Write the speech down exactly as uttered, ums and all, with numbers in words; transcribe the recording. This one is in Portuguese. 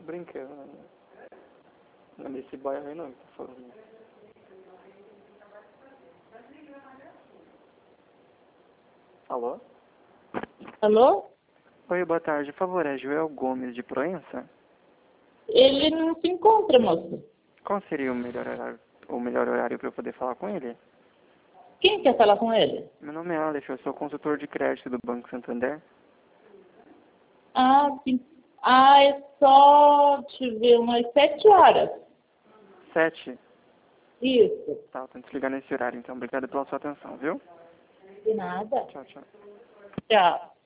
brincando. Né? Não é desse bairro aí não que tá falando. Alô? Alô? Oi, boa tarde. Por favor, é Joel Gomes de Proença? Ele não se encontra, moça. Qual seria o melhor horário, o melhor horário para eu poder falar com ele? Quem quer falar com ele? Meu nome é Alex, eu sou consultor de crédito do Banco Santander. Ah, sim. Ah, é só, deixa eu ver, umas sete horas. Sete? Isso. Tá, eu tento ligar nesse horário, então. Obrigado pela sua atenção, viu? De nada. Tchau, tchau. Tchau.